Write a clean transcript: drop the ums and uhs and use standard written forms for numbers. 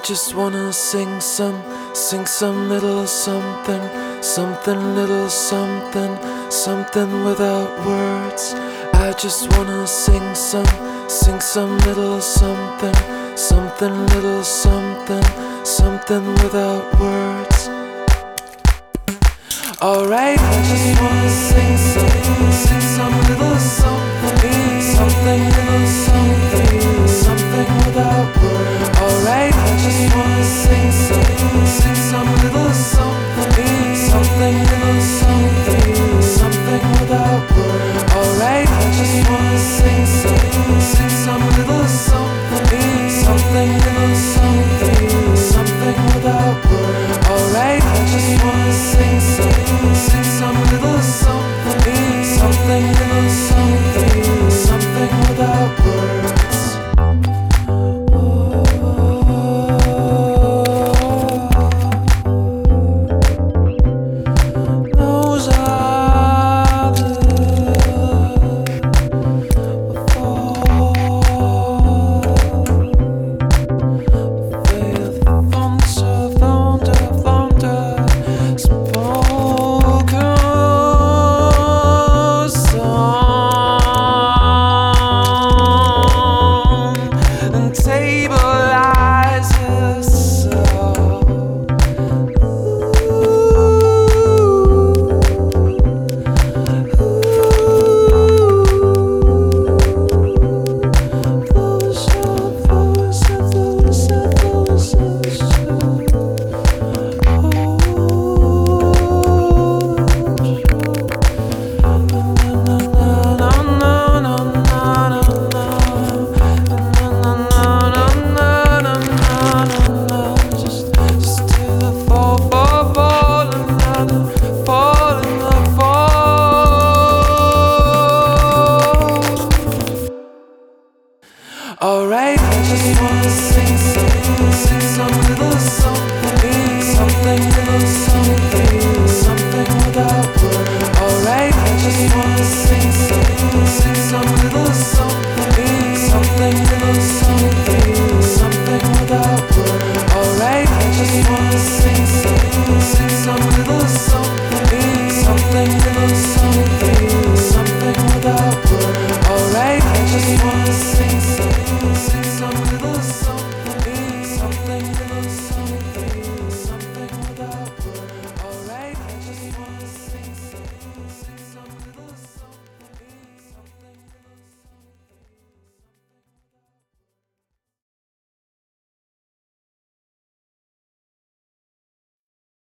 just wanna sing some little something, something little something, something without words. I just wanna sing some little something, something little something, something without words. Alright, I just wanna sing some little something, something little something, something without words. Alright, I just wanna sing some little something, something little something, something without words. Alright, I just wanna sing some little something, something little something, something without words. Alright, I just wanna sing some little something.